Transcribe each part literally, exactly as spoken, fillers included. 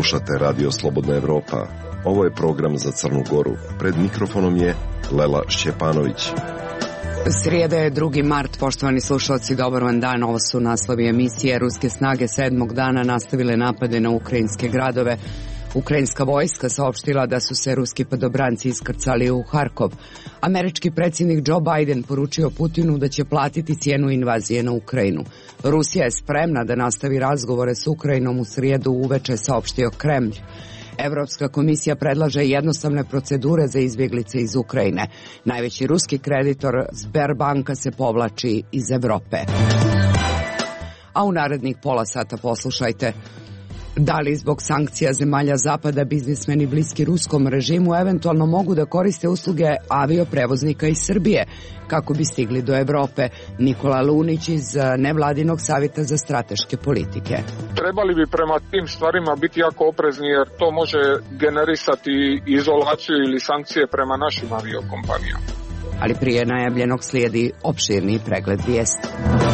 Slušate Radio Slobodna Evropa. Ovo je program za Crnu Goru. Pred mikrofonom je Lela Šćepanović. Srijeda je drugi mart, poštovani slušalci, dobar vam dan. Ovo su naslovi emisije. Ruske snage sedmog dana nastavile napade na ukrajinske gradove. Ukrajinska vojska saopštila da su se ruski padobranci iskrcali u Harkov. Američki predsjednik Joe Biden poručio Putinu da će platiti cijenu invazije na Ukrajinu. Rusija je spremna da nastavi razgovore s Ukrajinom u srijedu uveče, saopštio Kremlj. Evropska komisija predlaže jednostavne procedure za izbjeglice iz Ukrajine. Najveći ruski kreditor Sberbanka se povlači iz Evrope. A u narednih pola sata poslušajte: da li zbog sankcija zemalja Zapada biznismeni bliski ruskom režimu eventualno mogu da koriste usluge avioprevoznika iz Srbije kako bi stigli do Evrope? Nikola Lunić iz nevladinog savjeta za strateške politike. Trebali bi prema tim stvarima biti jako oprezni, jer to može generisati izolaciju ili sankcije prema našim aviokompanijama. Ali prije najavljenog slijedi opširni pregled vijesti.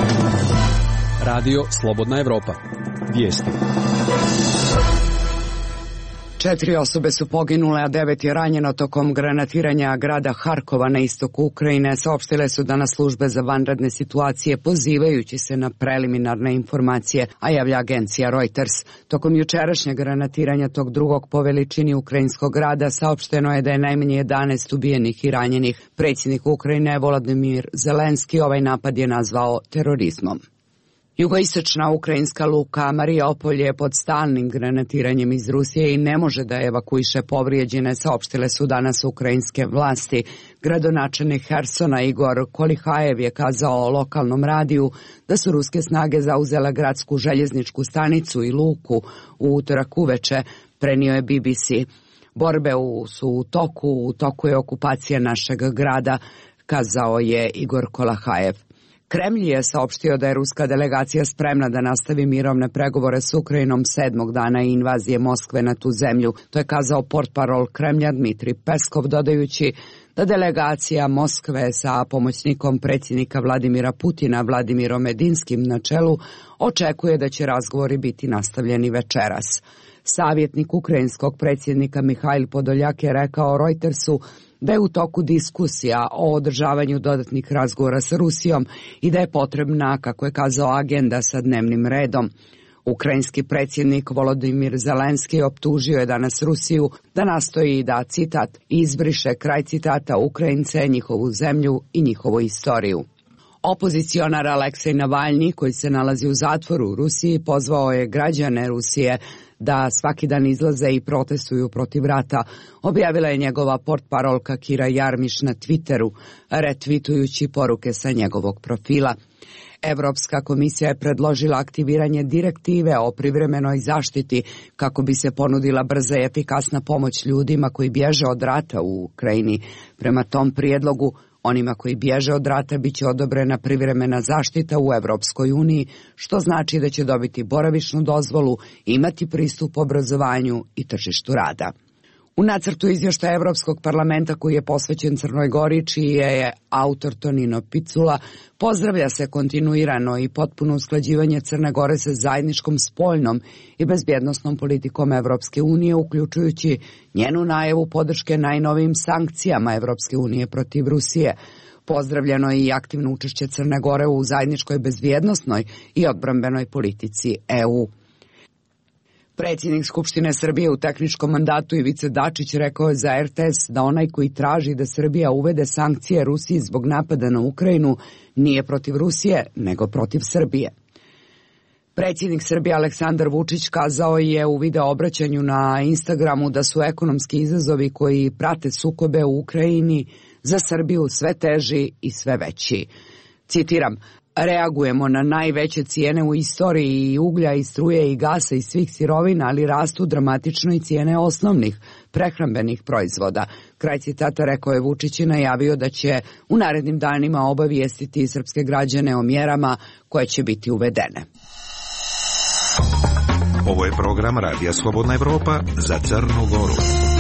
Radio Slobodna Evropa. Vijesti. Četiri osobe su poginule, a devet je ranjeno tokom granatiranja grada Harkova na istoku Ukrajine, saopštile su danas službe za vanredne situacije, pozivajući se na preliminarne informacije, a javlja agencija Reuters. Tokom jučerašnjeg granatiranja tog drugog po veličini ukrajinskog grada saopšteno je da je najmanje jedanaest ubijenih i ranjenih. Predsjednik Ukrajine Volodymyr Zelenski ovaj napad je nazvao terorizmom. Jugoistočna ukrajinska luka Mariupolje je pod stalnim granatiranjem iz Rusije i ne može da evakuiše povrijeđene, saopštile su danas ukrajinske vlasti. Gradonačelnik Hersona Igor Kolihajev je kazao lokalnom radiju da su ruske snage zauzele gradsku željezničku stanicu i luku u utorak uveče, prenio je B B C. Borbe su u toku, u toku je okupacija našeg grada, kazao je Igor Kolihajev. Kremlj je saopštio da je ruska delegacija spremna da nastavi mirovne pregovore s Ukrajinom sedmog dana invazije Moskve na tu zemlju. To je kazao portparol Kremlja Dmitrij Peskov, dodajući da delegacija Moskve sa pomoćnikom predsjednika Vladimira Putina Vladimirom Medinskim na čelu očekuje da će razgovori biti nastavljeni večeras. Savjetnik ukrajinskog predsjednika Mihajl Podoljak je rekao Reutersu da je u toku diskusija o održavanju dodatnih razgovora sa Rusijom i da je potrebna, kako je kazao, agenda sa dnevnim redom. Ukrajinski predsjednik Volodymyr Zelenski optužio je danas Rusiju da nastoji da, citat, izbriše, kraj citata, Ukrajince, njihovu zemlju i njihovu istoriju. Opozicionar Aleksej Navalni, koji se nalazi u zatvoru u Rusiji, pozvao je građane Rusije da svaki dan izlaze i protestuju protiv rata, objavila je njegova portparolka Kira Jarmiš na Twitteru, retvitujući poruke sa njegovog profila. Evropska komisija je predložila aktiviranje direktive o privremenoj zaštiti kako bi se ponudila brza i efikasna pomoć ljudima koji bježe od rata u Ukrajini. Prema tom prijedlogu, onima koji bježe od rata bit će odobrena privremena zaštita u Evropskoj uniji, što znači da će dobiti boravišnu dozvolu, imati pristup obrazovanju i tržištu rada. U nacrtu izvještaja Evropskog parlamenta koji je posvećen Crnoj Gori, čiji je autor Tonino Picula, pozdravlja se kontinuirano i potpuno usklađivanje Crne Gore sa zajedničkom spoljnom i bezbjednosnom politikom Evropske unije, uključujući njenu najavu podrške najnovijim sankcijama Evropske unije protiv Rusije. Pozdravljeno je i aktivno učešće Crne Gore u zajedničkoj bezbjednosnoj i odbrambenoj politici E U. Predsjednik Skupštine Srbije u tehničkom mandatu Ivica Dačić rekao je za R T S da onaj koji traži da Srbija uvede sankcije Rusiji zbog napada na Ukrajinu nije protiv Rusije, nego protiv Srbije. Predsjednik Srbije Aleksandar Vučić kazao je u video obraćanju na Instagramu da su ekonomski izazovi koji prate sukobe u Ukrajini za Srbiju sve teži i sve veći. Citiram: reagujemo na najveće cijene u istoriji i uglja i struje i gasa i svih sirovina, ali rastu dramatično i cijene osnovnih prehrambenih proizvoda. Kraj citata, rekao je Vučić i najavio da će u narednim danima obavijestiti srpske građane o mjerama koje će biti uvedene. Ovo je program Radija Slobodna Evropa za Crnu Goru.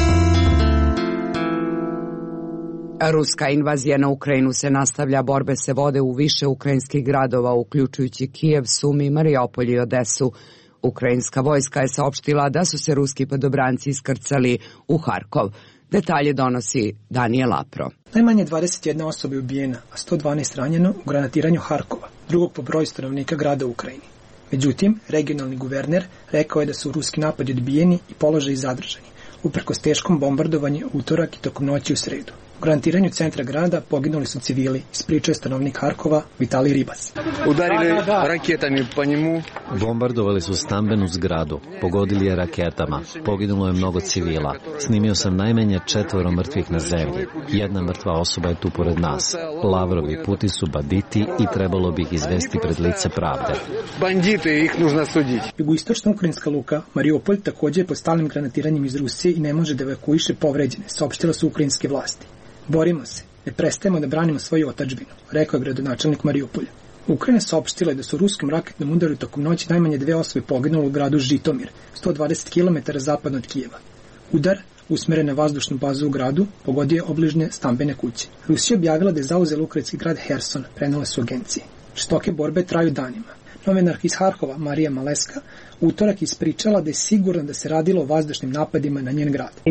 Ruska invazija na Ukrajinu se nastavlja, borbe se vode u više ukrajinskih gradova, uključujući Kijev, Sumi, Mariupolje i Odesu. Ukrajinska vojska je saopštila da su se ruski padobranci iskrcali u Harkov. Detalje donosi Daniel Apro. Najmanje dvadeset jedna osoba je ubijena, a sto dvanaest ranjeno u granatiranju Harkova, drugog po broju stanovnika grada u Ukrajini. Međutim, regionalni guverner rekao je da su ruski napadi odbijeni i položaji zadržani, uprkos teškom bombardovanju u utorak i tokom noći u sredu. U granatiranju centra grada poginuli su civili, ispričao je stanovnik Harkova Vitalij Ribas. Udarili raketami po njemu. Bombardovali su stambenu zgradu, pogodili je raketama, poginulo je mnogo civila. Snimio sam najmanje četvoro mrtvih na zemlji. Jedna mrtva osoba je tu pored nas. Lavrov i Putin su banditi i trebalo bi ih izvesti pred lice pravde. Banditi, ih nužno suditi. Jugoistočna ukrajinska luka Mariupol također je pod stalnim granatiranjem iz Rusije i ne može da evakuiše povređene, saopštile su ukrajinske vlasti. Borimo se, ne prestajemo da branimo svoju otadžbinu, rekao je gradonačelnik Mariupolja. Ukrajina saopštila je da su u ruskom raketnom udaru tokom noći najmanje dve osobe poginule u gradu Žitomir, sto dvadeset kilometara zapadno od Kijeva. Udar, usmeren na vazdušnu bazu u gradu, pogodio je obližnje stambene kuće. Rusija objavila da je zauzela ukrajinski grad Herson, prenele su agencije. Žestoke borbe traju danima. Novinarka iz Harkova, Marija Maleska, utorak ispričala da je sigurno da se radilo o vazdušnim napadima na njen grad.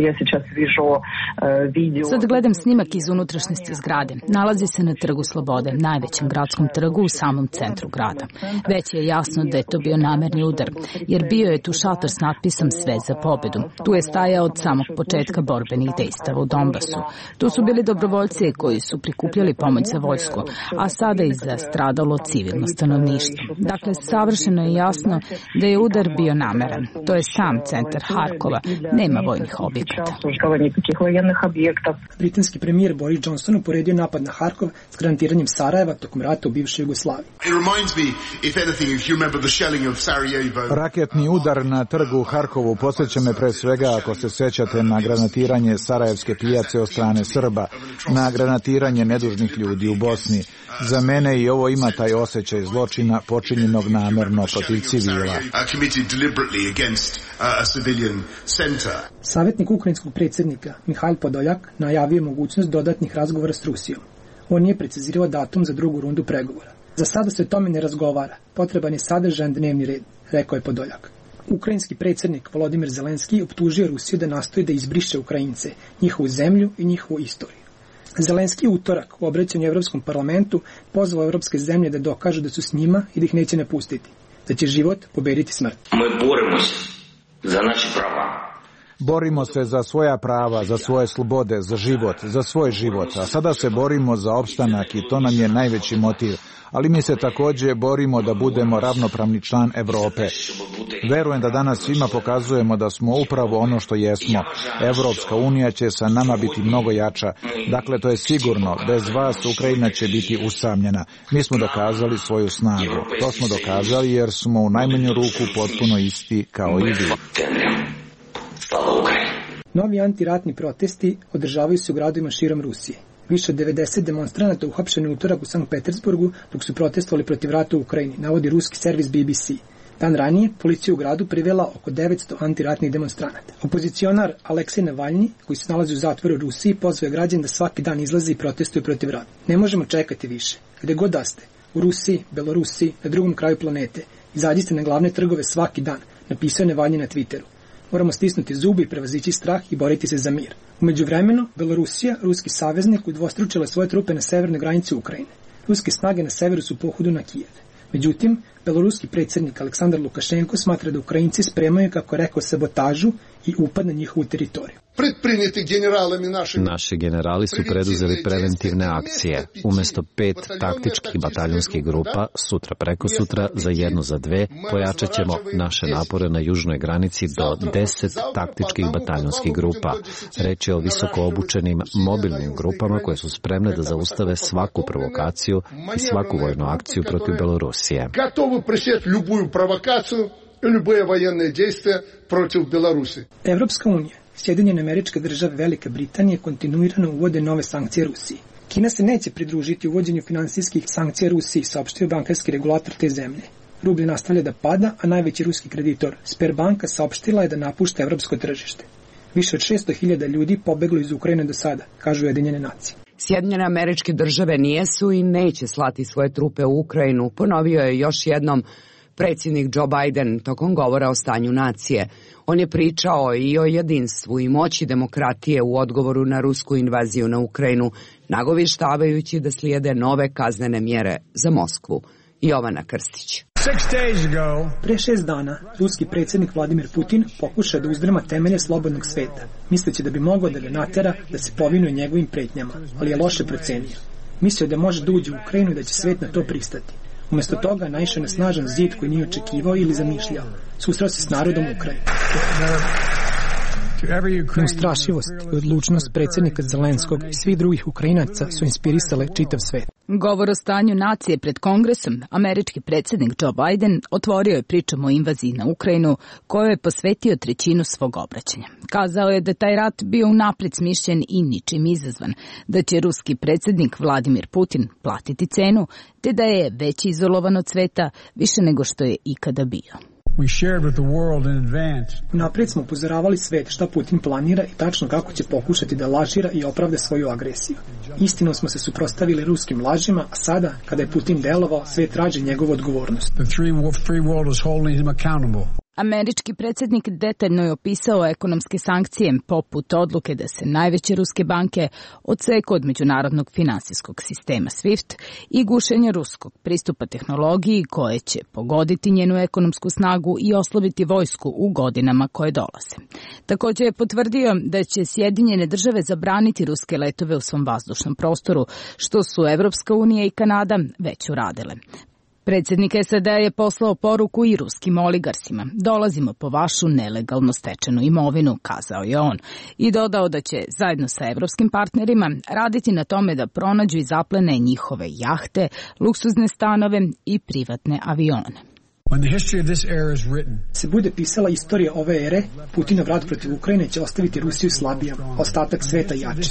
Sad gledam snimak iz unutrašnjosti zgrade. Nalazi se na Trgu Slobode, najvećem gradskom trgu u samom centru grada. Već je jasno da je to bio namerni udar, jer bio je tu šator s natpisom Sve za pobedu. Tu je stajao od samog početka borbenih dejstava u Donbasu. Tu su bili dobrovoljci koji su prikupljali pomoć za vojsku, a sada i za stradalo civilno stanovništvo. Dakle, savršeno je jasno da je udar bio nameran. To je sam centar Harkova. Nema vojnih objekata. Britanski premijer Boris Johnson uporedio napad na Harkov s granatiranjem Sarajeva tokom rata u bivšoj Jugoslaviji. Raketni udar na trgu u Harkovu podsjeća me pre svega, ako se sećate, na granatiranje Sarajevske pijace od strane Srba, na granatiranje nedužnih ljudi u Bosni. Za mene i ovo ima taj osjećaj zločina počinjenog namerno protiv civila. Savjetnik ukrajinskog predsjednika Mihajl Podoljak najavio mogućnost dodatnih razgovora s Rusijom. On nije precizirao datum za drugu rundu pregovora. Za sada se o tome ne razgovara, potreban je sadržajan dnevni red, rekao je Podoljak. Ukrajinski predsjednik Volodimir Zelenski optužio Rusiju da nastoji da izbriše Ukrajince, njihovu zemlju i njihovu istoriju. Zelenski utorak u obraćanju Evropskom parlamentu pozvao evropske zemlje da dokažu da su s njima i da ih neće napustiti, da će život pobediti smrt. Mi borimo se za naše prava. Borimo se za svoja prava, za svoje slobode, za život, za svoj život, a sada se borimo za opstanak i to nam je najveći motiv. Ali mi se također borimo da budemo ravnopravni član Evrope. Verujem da danas svima pokazujemo da smo upravo ono što jesmo. Evropska unija će sa nama biti mnogo jača. Dakle, to je sigurno. Bez vas Ukrajina će biti usamljena. Mi smo dokazali svoju snagu. To smo dokazali jer smo u najmanju ruku potpuno isti kao i vi. Novi antiratni protesti održavaju se u gradovima širom Rusije. Više od devedeset demonstranata uhapšeni utorak u Sankt Petersburgu dok su protestovali protiv rata u Ukrajini, navodi ruski servis B B C. Dan ranije policija u gradu privela oko devetsto antiratnih demonstranata. Opozicionar Aleksej Navalnji, koji se nalazi u zatvoru u Rusiji, pozvao je građane da svaki dan izlaze i protestuju protiv rata. Ne možemo čekati više. Gde god da ste, u Rusiji, Belorusiji, na drugom kraju planete, izađite na glavne trgove svaki dan, napisao je Navalnji na Twitteru. Moramo stisnuti zubi i prevazići strah i boriti se za mir. U međuvremenu, Belorusija, ruski saveznik, udvostručila svoje trupe na severnoj granici Ukrajine. Ruske snage na severu su pohodu na Kijev. Međutim, beloruski predsjednik Aleksandar Lukašenko smatra da Ukrajinci spremaju, kako je rekao, sabotažu i upad na njihovu teritoriju. Naši generali su preduzeli preventivne akcije. Umjesto pet taktičkih bataljonskih grupa, sutra preko sutra, za jednu za dve, pojačat ćemo naše napore na južnoj granici do deset taktičkih bataljonskih grupa. Reč je o visoko obučenim mobilnim grupama koje su spremne da zaustave svaku provokaciju i svaku vojnu akciju protiv Belorusije. Gotovi presjeti ljubuju provokaciju i ljubuje vojne dejstva protiv Belorusije. Evropska unija, Sjedinjene Američke Države, Velika Britanija kontinuirano uvode nove sankcije Rusiji. Kina se neće pridružiti uvođenju finansijskih sankcija Rusiji, saopštio bankarski regulator te zemlje. Rublj nastavlja da pada, a najveći ruski kreditor Sberbanka saopštila je da napušta evropsko tržište. Više od šesto hiljada ljudi pobeglo iz Ukrajine do sada, kažu Ujedinjene nacije. Sjedinjene Američke Države nijesu i neće slati svoje trupe u Ukrajinu, ponovio je još jednom predsjednik Joe Biden tokom govora o stanju nacije. On je pričao i o jedinstvu i moći demokratije u odgovoru na rusku invaziju na Ukrajinu, nagoveštavajući da slijede nove kaznene mjere za Moskvu. Jovana Krstić. Pre šest dana, ruski predsjednik Vladimir Putin pokušao da uzdrma temelje slobodnog sveta, misleći da bi mogao da ga natera da se povinuje njegovim pretnjama, ali je loše procenio. Mislio da može da uđe u Ukrajinu i da će svet na to pristati. Umjesto toga naišao na snažan zid koji nije očekivao ili zamišljao. Susreo se s narodom Ukrajine. Neustrašivost i odlučnost predsjednika Zelenskog i svih drugih Ukrajinaca su inspirisale čitav svet. Govor o stanju nacije pred Kongresom, američki predsjednik Joe Biden otvorio je pričom o invaziji na Ukrajinu, kojoj je posvetio trećinu svog obraćanja. Kazao je da taj rat bio unaprijed smišljen i ničim izazvan, da će ruski predsjednik Vladimir Putin platiti cenu, te da je već izolovan od sveta više nego što je ikada bio. Naprijed smo upozoravali svet šta Putin planira i tačno kako će pokušati da lažira i opravda svoju agresiju. Istinom smo se suprotstavili ruskim lažima, a sada, kada je Putin delovao, svet traži njegovu odgovornost. Američki predsjednik detaljno je opisao ekonomske sankcije poput odluke da se najveće ruske banke odseku od međunarodnog finansijskog sistema SWIFT i gušenja ruskog pristupa tehnologiji koje će pogoditi njenu ekonomsku snagu i oslabiti vojsku u godinama koje dolaze. Također je potvrdio da će Sjedinjene države zabraniti ruske letove u svom vazdušnom prostoru, što su Evropska unija i Kanada već uradile. Predsjednik S A D je poslao poruku i ruskim oligarsima. Dolazimo po vašu nelegalno stečenu imovinu, kazao je on. I dodao da će zajedno sa evropskim partnerima raditi na tome da pronađu i zaplene njihove jahte, luksuzne stanove i privatne avione. Se bude pisala istorija ove ere, Putinov rat protiv Ukrajine će ostaviti Rusiju slabijom, ostatak sveta jače.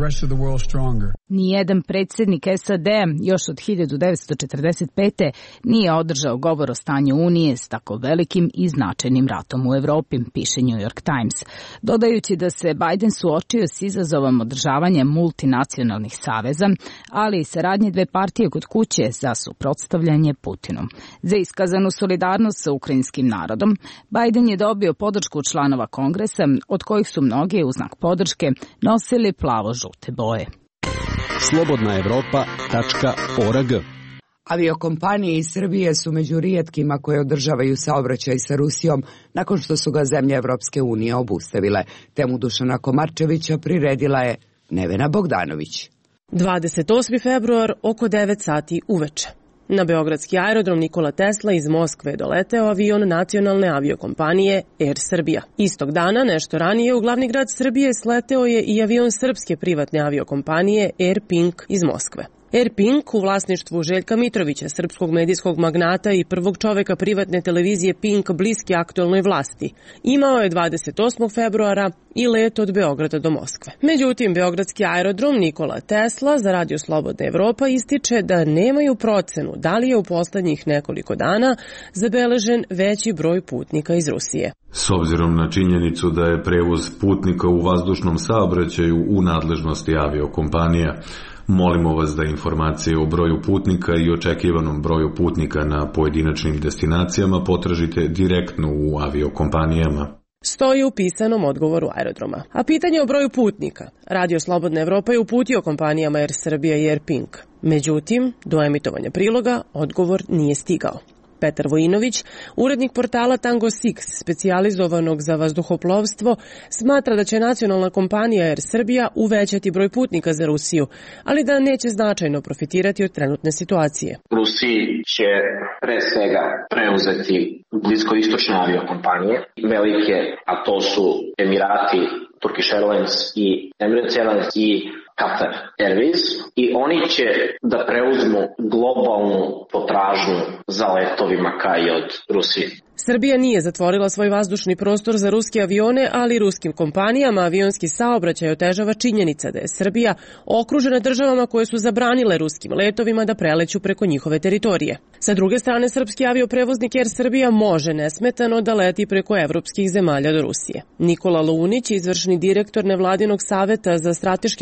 Nijedan predsjednik S A D još od hiljadu devetsto četrdeset pete nije održao govor o stanju Unije s tako velikim i značajnim ratom u Evropi, piše New York Times, dodajući da se Biden suočio s izazovom održavanja multinacionalnih saveza, ali i saradnje dve partije kod kuće za suprotstavljanje Putinu. Za iskazanu solidarnost sa ukrajinskim narodom, Biden je dobio podršku članova Kongresa, od kojih su mnogi u znak podrške nosili plavo-žute boje. slobodna evropa tačka org. Aviokompanije iz Srbije su među rijetkima koje održavaju saobraćaj sa Rusijom nakon što su ga zemlje Evropske unije obustavile. Temu Dušana Komarčevića priredila je Nevena Bogdanović. dvadeset osmi februar oko devet sati uveče. Na beogradski aerodrom Nikola Tesla iz Moskve je doleteo avion nacionalne aviokompanije Air Srbija. Istog dana, nešto ranije, u glavni grad Srbije sleteo je i avion srpske privatne aviokompanije Air Pink iz Moskve. Air Pink, u vlasništvu Željka Mitrovića, srpskog medijskog magnata i prvog čoveka privatne televizije Pink bliski aktuelnoj vlasti, imao je dvadeset osmog februara i let od Beograda do Moskve. Međutim, beogradski aerodrom Nikola Tesla za Radio Slobodna Evropa ističe da nemaju procenu da li je u poslednjih nekoliko dana zabeležen veći broj putnika iz Rusije. S obzirom na činjenicu da je prevoz putnika u vazdušnom saobraćaju u nadležnosti aviokompanija, molimo vas da informacije o broju putnika i očekivanom broju putnika na pojedinačnim destinacijama potražite direktno u aviokompanijama. Stoji u pisanom odgovoru aerodroma. A pitanje o broju putnika Radio Slobodna Evropa je uputio kompanijama Air Srbija i Air Pink. Međutim, do emitovanja priloga odgovor nije stigao. Petar Vojinović, urednik portala Tango Six, specijalizovanog za vazduhoplovstvo, smatra da će nacionalna kompanija Air Srbija uvećati broj putnika za Rusiju, ali da neće značajno profitirati od trenutne situacije. Rusiji će pre svega preuzeti bliskoistočne aviokompanije, velike, a to su Emirati, Turkish Airlines i Emirates Airlines i Qatar Airways, i oni će da preuzmu globalnu potražnju za letovima ka i od Rusije. Srbija nije zatvorila svoj vazdušni prostor za ruske avione, ali ruskim kompanijama avionski saobraćaj otežava činjenica da je Srbija okružena državama koje su zabranile ruskim letovima da preleću preko njihove teritorije. Sa druge strane, srpski avioprevoznik Air Srbija može nesmetano da leti preko evropskih zemalja do Rusije. Nikola Lunić, izvršni direktor nevladinog saveta za strateške politike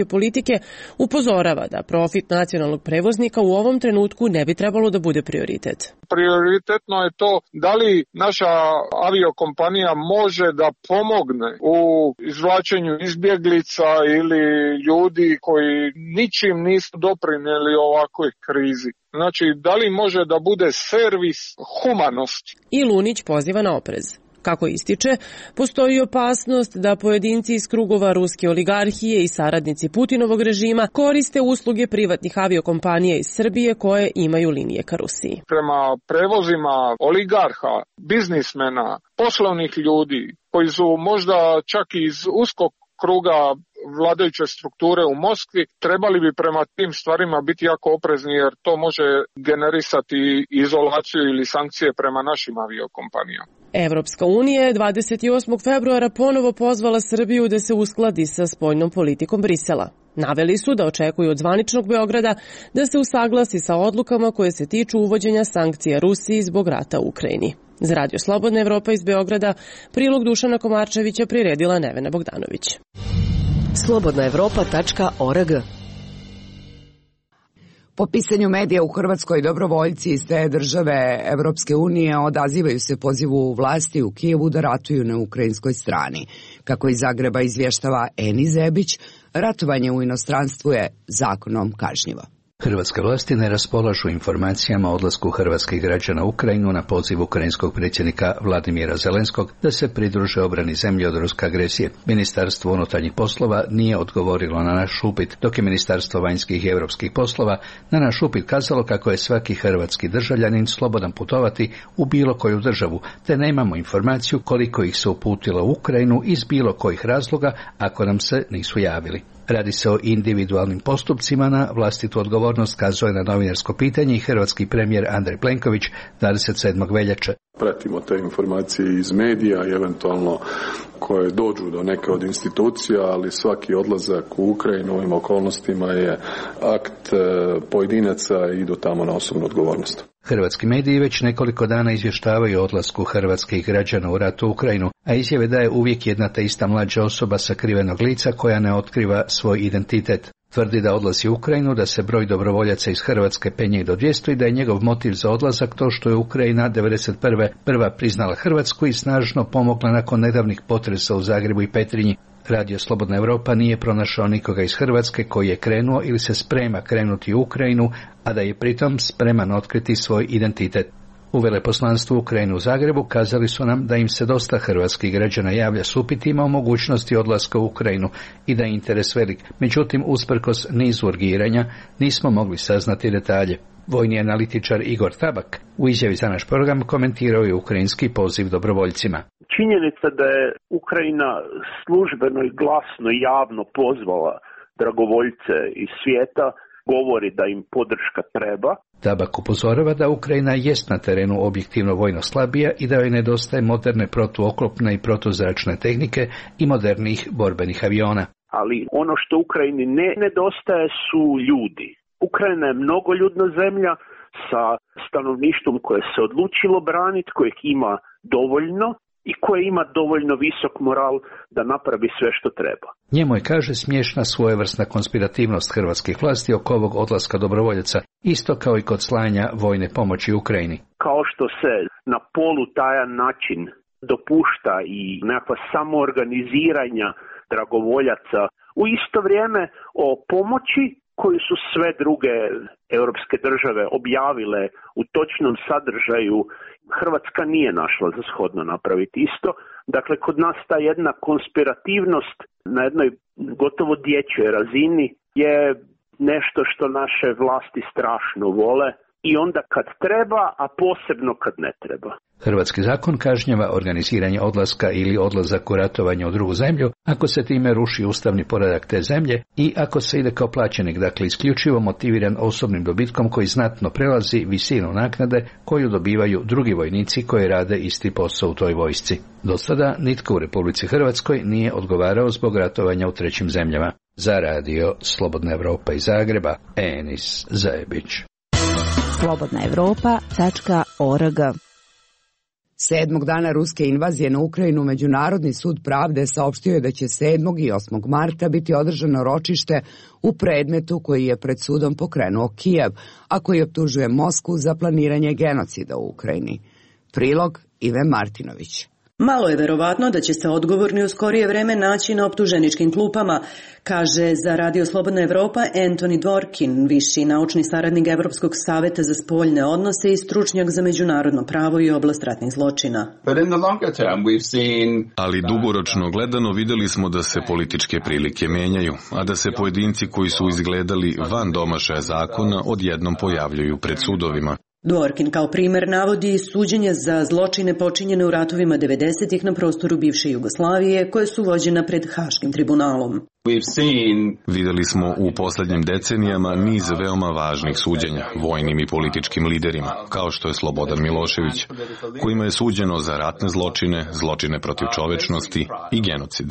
putnike, upozorava da profit nacionalnog prevoznika u ovom trenutku ne bi trebalo da bude prioritet. Prioritetno je to da li naša aviokompanija može da pomogne u izvlačenju izbjeglica ili ljudi koji ničim nisu doprinijeli ovakvoj krizi. Znači, da li može da bude servis humanosti? I Lunić poziva na oprez. Kako ističe, postoji opasnost da pojedinci iz krugova ruske oligarhije i saradnici Putinovog režima koriste usluge privatnih aviokompanija iz Srbije koje imaju linije ka Rusiji. Prema prevozima oligarha, biznismena, poslovnih ljudi koji su možda čak iz uskog kruga vladajuće strukture u Moskvi, trebali bi prema tim stvarima biti jako oprezni jer to može generisati izolaciju ili sankcije prema našim aviokompanijama. Evropska unija je dvadeset osmog februara ponovo pozvala Srbiju da se uskladi sa spoljnom politikom Brisela. Naveli su da očekuju od zvaničnog Beograda da se usaglasi sa odlukama koje se tiču uvođenja sankcija Rusiji zbog rata u Ukrajini. Za Radio Slobodna Evropa iz Beograda, prilog Dušana Komarčevića priredila Nevena Bogdanović. slobodna evropa tačka org. Po pisanju medija u Hrvatskoj, dobrovoljci iz te države Evropske unije odazivaju se pozivu vlasti u Kijevu da ratuju na ukrajinskoj strani. Kako iz Zagreba izvještava Eni Zebić, ratovanje u inostranstvu je zakonom kažnjivo. Hrvatske vlasti ne raspolažu informacijama o odlasku hrvatskih građana u Ukrajinu na poziv ukrajinskog predsjednika Vladimira Zelenskog da se pridruže obrani zemlje od ruske agresije. Ministarstvo unutarnjih poslova nije odgovorilo na naš upit, dok je Ministarstvo vanjskih i europskih poslova na naš upit kazalo kako je svaki hrvatski državljanin slobodan putovati u bilo koju državu, te nemamo informaciju koliko ih se uputilo u Ukrajinu iz bilo kojih razloga ako nam se nisu javili. Radi se o individualnim postupcima, na vlastitu odgovornost kazuje na novinarsko pitanje i hrvatski premijer Andrej Plenković dvadeset sedmog veljače. Pratimo te informacije iz medija i eventualno koje dođu do neke od institucija, ali svaki odlazak u Ukrajinu u ovim okolnostima je akt pojedinaca i idu tamo na osobnu odgovornost. Hrvatski mediji već nekoliko dana izvještavaju o odlasku hrvatskih građana u ratu u Ukrajinu, a izjave da je uvijek jedna te ista mlađa osoba sakrivenog lica koja ne otkriva svoj identitet. Tvrdi da odlazi u Ukrajinu, da se broj dobrovoljaca iz Hrvatske penje do dvjesto i da je njegov motiv za odlazak to što je Ukrajina devedeset prve prva priznala Hrvatsku i snažno pomogla nakon nedavnih potresa u Zagrebu i Petrinji. Radio Slobodna Evropa nije pronašao nikoga iz Hrvatske koji je krenuo ili se sprema krenuti u Ukrajinu, a da je pritom spreman otkriti svoj identitet. U veleposlanstvu Ukrajine u Zagrebu kazali su nam da im se dosta hrvatskih građana javlja s upitima o mogućnosti odlaska u Ukrajinu i da je interes velik. Međutim, usprkos nizu urgiranja nismo mogli saznati detalje. Vojni analitičar Igor Tabak u izjavi za naš program komentirao je ukrajinski poziv dobrovoljcima. Činjenica da je Ukrajina službeno i glasno i javno pozvala dragovoljce iz svijeta govori da im podrška treba. Tabak upozorava da Ukrajina jest na terenu objektivno vojno slabija i da joj nedostaje moderne protuoklopne i protuzračne tehnike i modernih borbenih aviona. Ali ono što Ukrajini ne nedostaje su ljudi. Ukrajina je mnogoljudna zemlja sa stanovništvom koje se odlučilo braniti, kojeg ima dovoljno i koje ima dovoljno visok moral da napravi sve što treba. Njemu je, kaže, smiješna svojevrsna konspirativnost hrvatskih vlasti oko ovog odlaska dobrovoljaca, isto kao i kod slanja vojne pomoći Ukrajini. Kao što se na polutajan način dopušta i nekakva samoorganiziranja dragovoljaca u isto vrijeme o pomoći koju su sve druge europske države objavile u točnom sadržaju, Hrvatska nije našla za shodno napraviti isto. Dakle, kod nas ta jedna konspirativnost na jednoj gotovo dječjoj razini je nešto što naše vlasti strašno vole i onda kad treba, a posebno kad ne treba. Hrvatski zakon kažnjava organiziranje odlaska ili odlazak u ratovanje u drugu zemlju ako se time ruši ustavni poredak te zemlje i ako se ide kao plaćenik, dakle isključivo motiviran osobnim dobitkom koji znatno prelazi visinu naknade koju dobivaju drugi vojnici koji rade isti posao u toj vojsci. Do sada nitko u Republici Hrvatskoj nije odgovarao zbog ratovanja u trećim zemljama. Za radio Slobodna Evropa iz Zagreba, Enis Zajebić. slobodna evropa tačka org. Sedmog dana ruske invazije na Ukrajinu Međunarodni sud pravde saopštio je da će sedmog i osmog marta biti održano ročište u predmetu koji je pred sudom pokrenuo Kijev, a koji optužuje Moskvu za planiranje genocida u Ukrajini. Prilog Ive Martinović. Malo je verovatno da će se odgovorni u skorije vreme naći na optuženičkim klupama, kaže za Radio Slobodna Evropa Anthony Dworkin, viši naučni saradnik Evropskog saveta za spoljne odnose i stručnjak za međunarodno pravo i oblast ratnih zločina. Ali dugoročno gledano videli smo da se političke prilike menjaju, a da se pojedinci koji su izgledali van domašaja zakona odjednom pojavljuju pred sudovima. Dworkin kao primer navodi suđenje za zločine počinjene u ratovima devedesetih na prostoru bivše Jugoslavije, koje su vođena pred Haškim tribunalom. Videli smo u poslednjim decenijama niz veoma važnih suđenja vojnim i političkim liderima, kao što je Slobodan Milošević, kojima je suđeno za ratne zločine, zločine protiv čovečnosti i genocid.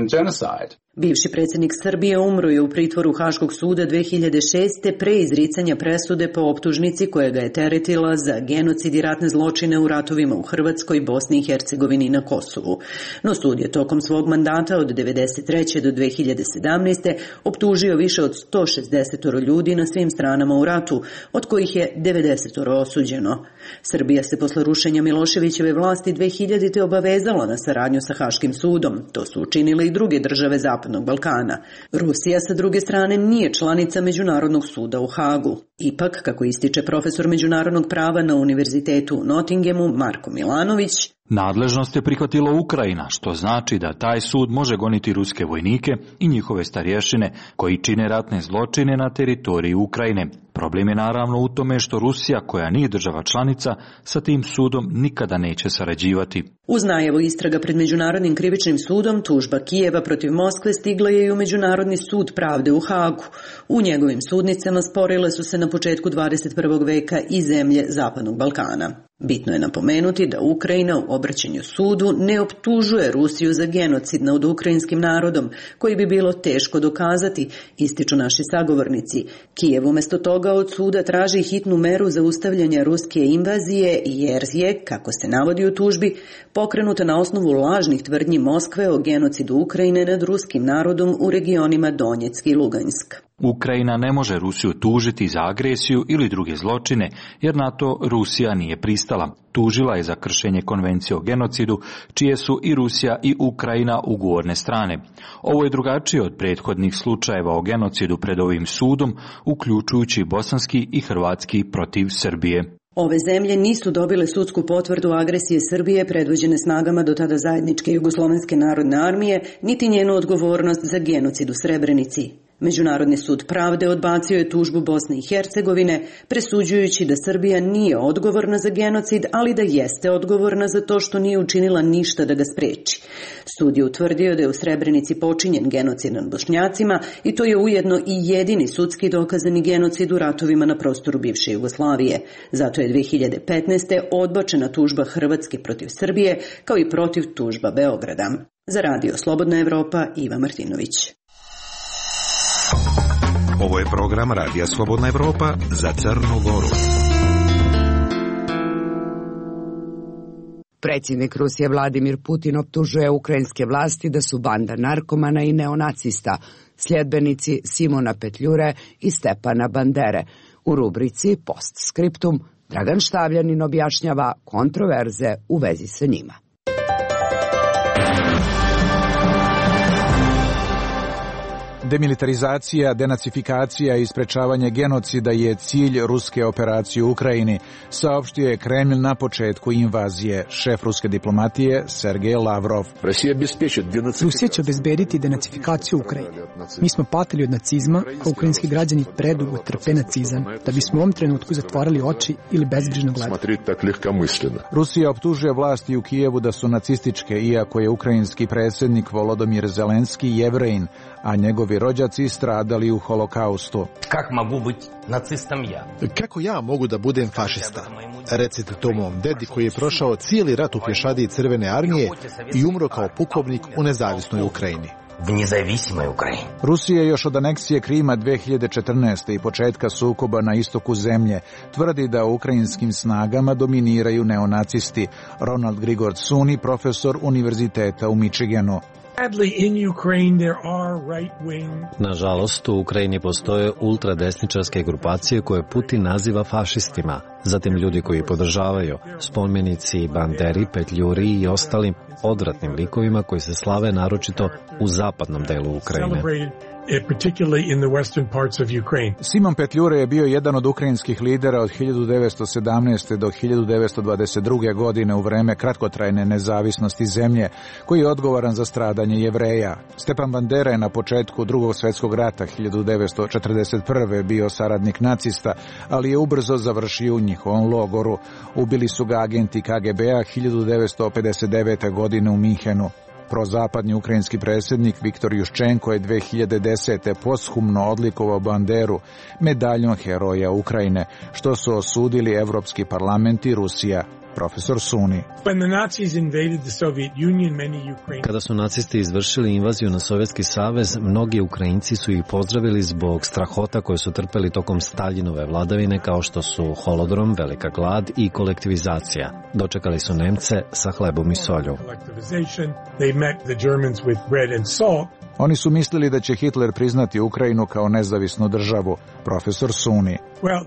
Bivši predsjednik Srbije umro je u pritvoru Haškog suda dve hiljade šeste pre izricanja presude po optužnici koja ga je teretila za genocid i ratne zločine u ratovima u Hrvatskoj, Bosni i Hercegovini i na Kosovu. No sud je tokom svog mandata od devedeset treće do dve hiljade sedamnaeste. optužio više od sto šezdeset ljudi na svim stranama u ratu, od kojih je devedeset osuđeno. Srbija se posle rušenja Miloševićeve vlasti dve hiljadite. obavezala na saradnju sa Haškim sudom. To su učinile i druge države Zapadnog Balkana. Rusija, sa druge strane, nije članica Međunarodnog suda u Hagu. Ipak, kako ističe profesor međunarodnog prava na Univerzitetu u Nottinghamu Marko Milanović, nadležnost je prihvatila Ukrajina, što znači da taj sud može goniti ruske vojnike i njihove starješine koji čine ratne zločine na teritoriji Ukrajine. Problem je naravno u tome što Rusija, koja nije država članica, sa tim sudom nikada neće sarađivati. Uz najavu istraga pred Međunarodnim krivičnim sudom, tužba Kijeva protiv Moskve stigla je i u Međunarodni sud pravde u Hagu. U njegovim sudnicama sporile su se na početku dvadeset prvog veka i zemlje Zapadnog Balkana. Bitno je napomenuti da Ukrajina u obraćanju sudu ne optužuje Rusiju za genocid nad ukrajinskim narodom, koji bi bilo teško dokazati, ističu naši sagovornici. Kijev umjesto toga od suda traži hitnu meru zaustavljanja ruske invazije jer je, kako se navodi u tužbi, pokrenuta na osnovu lažnih tvrdnji Moskve o genocidu Ukrajine nad ruskim narodom u regionima Donjeck i Lugansk. Ukrajina ne može Rusiju tužiti za agresiju ili druge zločine, jer na to Rusija nije pristala. Tužila je za kršenje konvencije o genocidu, čije su i Rusija i Ukrajina ugovorne strane. Ovo je drugačije od prethodnih slučajeva o genocidu pred ovim sudom, uključujući bosanski i hrvatski protiv Srbije. Ove zemlje nisu dobile sudsku potvrdu agresije Srbije predvođene snagama do tada zajedničke Jugoslovenske narodne armije, niti njenu odgovornost za genocid u Srebrenici. Međunarodni sud pravde odbacio je tužbu Bosne i Hercegovine, presuđujući da Srbija nije odgovorna za genocid, ali da jeste odgovorna za to što nije učinila ništa da ga spreči. Sud je utvrdio da je u Srebrenici počinjen genocid nad Bošnjacima i to je ujedno i jedini sudski dokazani genocid u ratovima na prostoru bivše Jugoslavije. Zato je dve hiljade petnaeste. odbačena tužba Hrvatske protiv Srbije, kao i protiv tužba Beograda. Za Radio Slobodna Evropa, Iva Martinović. Ovo je program Radija Slobodna Evropa za Crnu Goru. Predsjednik Rusije Vladimir Putin optužuje ukrajinske vlasti da su banda narkomana i neonacista, sljedbenici Simona Petljure i Stepana Bandere. U rubrici Postscriptum Dragan Štavljanin objašnjava kontroverze u vezi sa njima. Demilitarizacija, denacifikacija i sprečavanje genocida je cilj ruske operacije u Ukrajini, saopštio je Kremlj na početku invazije. Šef ruske diplomatije Sergej Lavrov. Rusija će obezbediti denacifikaciju Ukrajine. Mi smo patili od nacizma, a ukrajinski građani predugo trpe nacizam, da bismo u ovom trenutku zatvarali oči ili bezbrižno gledali. Rusija optužuje vlasti u Kijevu da su nacističke, iako je ukrajinski predsjednik Volodymyr Zelenski Jevrejin, a njegovi rođaci stradali u holokaustu. Kak mogu biti nacistom ja? Kako ja mogu da budem fašista? Recite to mom dedi koji je prošao cijeli rat u pješadiji Crvene armije i umro kao pukovnik u nezavisnoj Ukrajini. в независимой Украине. Rusija još od aneksije Krima dve hiljade četrnaeste. i početka sukoba na istoku zemlje tvrdi da u ukrajinskim snagama dominiraju neonacisti. Ronald Grigor Suni, profesor univerziteta u Michiganu. Nažalost, u Ukrajini postoje ultradesničarske grupacije koje Putin naziva fašistima. Zatim ljudi koji podržavaju spomenici Banderi, Petljuri i ostalim odvratnim likovima koji se slave naročito u zapadnom delu Ukrajine. Simon Petljure je bio jedan od ukrajinskih lidera od hiljadu devetsto sedamnaeste. do hiljadu devetsto dvadeset druge. godine u vreme kratkotrajne nezavisnosti zemlje, koji je odgovoran za stradanje Jevreja. Stepan Bandera je na početku Drugog svjetskog rata hiljadu devetsto četrdeset prve. bio saradnik nacista, ali je ubrzo završio u njihovom logoru. Ubili su ga agenti K G B-a hiljadu devetsto pedeset devete. godine u Minhenu. Prozapadni ukrajinski predsjednik Viktor Juščenko je dve hiljade desete. posthumno odlikovao Banderu medaljom Heroja Ukrajine, što su osudili Evropski parlament i Rusija. Profesor Suni. Kada su nacisti izvršili invaziju na Sovjetski savez, mnogi Ukrajinci su ih pozdravili zbog strahota koje su trpeli tokom Staljinove vladavine, kao što su holodrom, velika glad i kolektivizacija. Dočekali su Nemce sa hlebom i solju. Oni su mislili da će Hitler priznati Ukrajinu kao nezavisnu državu. Profesor Suni.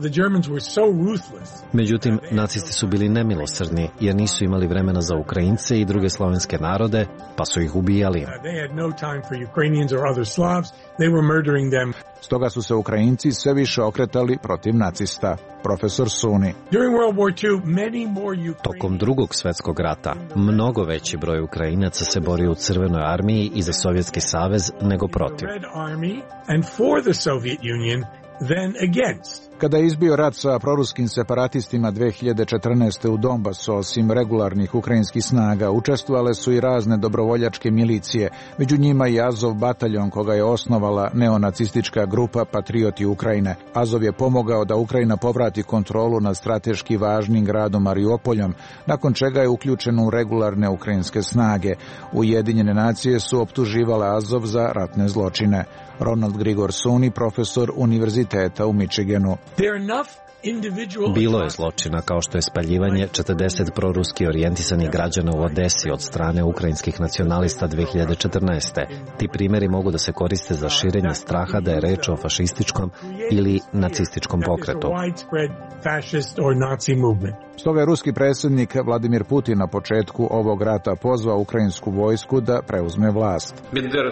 Međutim, nacisti su bili nemilosrdni jer nisu imali vremena za Ukrajince i druge slovenske narode, pa su ih ubijali. Stoga su se Ukrajinci sve više okretali protiv nacista. Profesor Suni. Tokom Drugog svjetskog rata mnogo veći broj Ukrajinaca se borio u Crvenoj armiji i za Sovjetski savez nego protiv. Kada je izbio rat sa proruskim separatistima dve hiljade četrnaeste. u Donbasu, osim regularnih ukrajinskih snaga, učestvovale su i razne dobrovoljačke milicije, među njima i Azov bataljon, koga je osnovala neonacistička grupa Patrioti Ukrajine. Azov je pomogao da Ukrajina povrati kontrolu nad strateški važnim gradom Mariupoljom, nakon čega je uključen u regularne ukrajinske snage. Ujedinjene nacije su optuživale Azov za ratne zločine. Ronald Grigor Suni, profesor univerziteta u Michiganu. Bilo je zločina kao što je spaljivanje četrdeset proruski orijentisanih građana u Odesi od strane ukrajinskih nacionalista dve hiljade četrnaeste. Ti primjeri mogu da se koriste za širenje straha da je reč o fašističkom ili nacističkom pokretu. Stoga je ruski predsjednik Vladimir Putin na početku ovog rata pozvao ukrajinsku vojsku da preuzme vlast.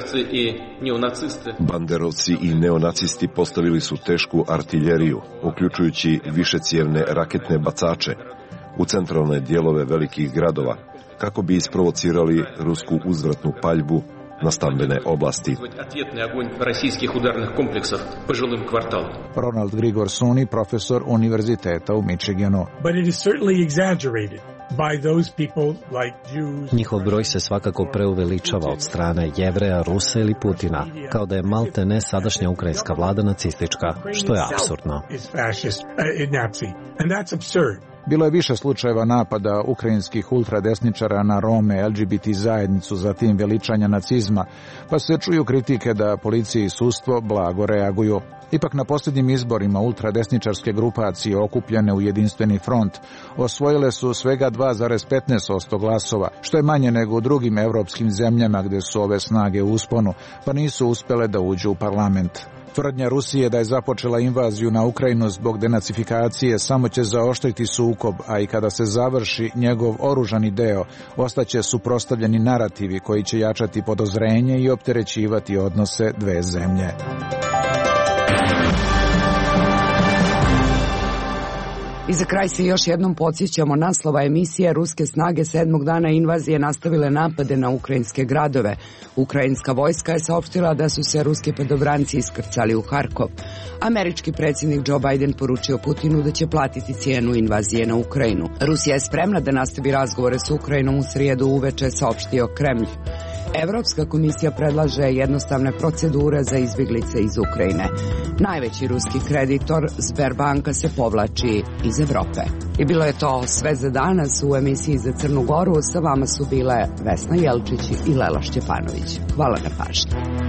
Banderovci i neonacisti postavili su tešku artiljeriju, uključujući višecijevne raketne bacače, u centralne dijelove velikih gradova, kako bi isprovocirali rusku uzvratnu paljbu na stambene oblasti. Ronald Grigor Suni, profesor univerziteta u Michiganu. Njihov broj se svakako preuveličava od strane Jevreja, Rusa ili Putina, kao da je malte ne sadašnja ukrajinska vlada nacistička, što je apsurdno. Bilo je više slučajeva napada ukrajinskih ultradesničara na Rome, L G B T zajednicu, zatim veličanja nacizma, pa se čuju kritike da policija i sudstvo blago reaguju. Ipak na posljednjim izborima ultradesničarske grupacije okupljene u jedinstveni front osvojile su svega dva zarez petnaest posto glasova, što je manje nego u drugim evropskim zemljama gdje su ove snage u usponu, pa nisu uspjele da uđu u parlament. Tvrdnja Rusije da je započela invaziju na Ukrajinu zbog denacifikacije samo će zaoštriti sukob, a i kada se završi njegov oružani deo, ostaće suprotstavljeni narativi koji će jačati podozrenje i opterećivati odnose dve zemlje. I za kraj se još jednom podsjećamo naslova emisije. Ruske snage sedmog dana invazije nastavile napade na ukrajinske gradove. Ukrajinska vojska je saopštila da su se ruski padobranci iskrcali u Harkov. Američki predsjednik Joe Biden poručio Putinu da će platiti cijenu invazije na Ukrajinu. Rusija je spremna da nastavi razgovore s Ukrajinom u srijedu uveče, saopštio Kremlj. Evropska komisija predlaže jednostavne procedure za izbjeglice iz Ukrajine. Najveći ruski kreditor Sberbanka se povlači iz Evrope. I bilo je to sve za danas u emisiji za Crnu Goru. Sa vama su bile Vesna Jelčić i Lela Šćepanović. Hvala na pažnji.